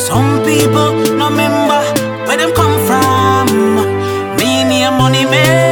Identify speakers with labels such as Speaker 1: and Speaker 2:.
Speaker 1: Some people no remember where them come from. Me need money, man.